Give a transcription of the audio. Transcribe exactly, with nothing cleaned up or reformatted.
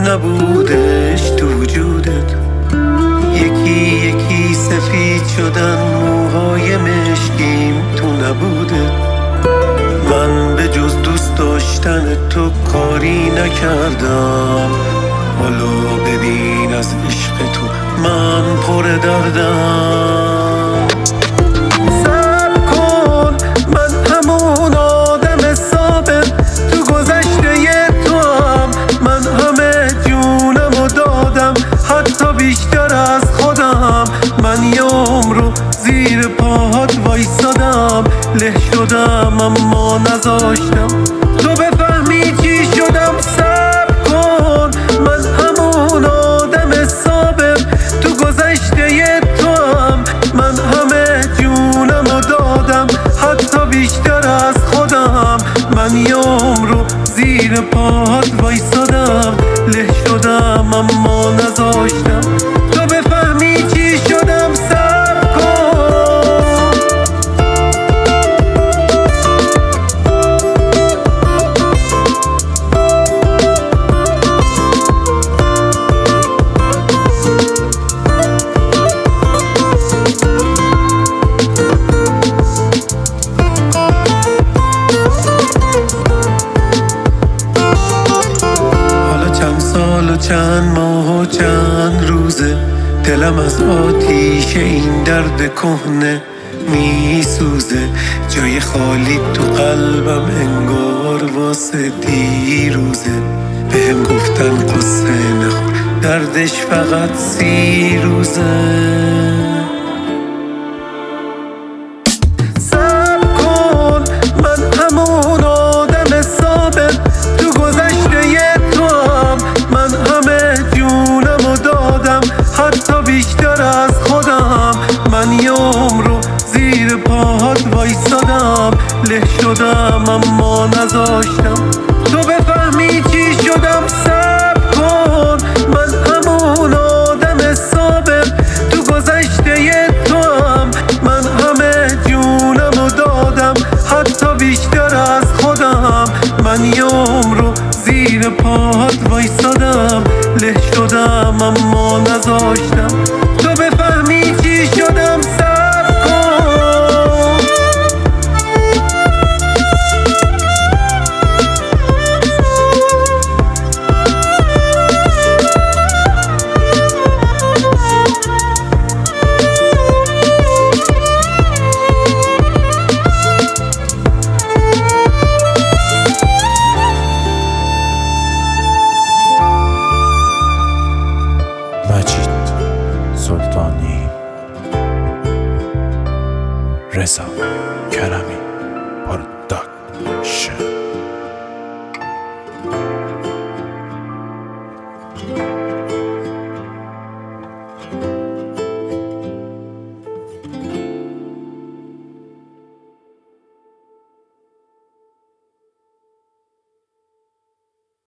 نبودش تو وجودت. یکی یکی سفید شدن موهای مشکیم تو نبودت. من به جز دوست داشتن تو کاری نکردم. حالا ببین از عشق تو من پر دردم. صبر کن، من همون آدم ثابت تو گذشته تو هم. من همه جونمو دادم، حتی بیشتر از خودم. من یه عمرو زیر پاهات وایسادم، له شدم اما نذاشتم تو بفهمی چی شدم. صبر کن، من همون آدم ثابت تو گذشته تو هم. من همه جونمو دادم، حتی بیشتر از خودم. من یه عمرو زیر پاهات وایسادم، له شدم اما نذاشتم تو بفهمی چی شدم. صبر کن. سال و چند ماه و چند روزه دلم از آتیش این درد کهنه میسوزه. جای خالی تو قلبم انگار واسه دیروزه. بهم گفتن قصه نخور، دردش فقط سی روزه. صبر کن، من همون آدم ثابت تو گذشته تو هم. من همه جونمو دادم، حتی بیشتر از خودم. من یه عمرو زیر پاهات وایسادم، له شدم اما نذاشتم تو بفهمی چی شدم. صبر کن، من همون آدم ثابت تو گذشته تو هم. من همه جونمو دادم، حتی بیشتر از خودم. من یه عمرو زیر پاهات وایسادم، له شدم اما نذاشتم تو بفهمی چی شدم. صبر کن. مجید سلطانی، رضا کرمی پروداکشن.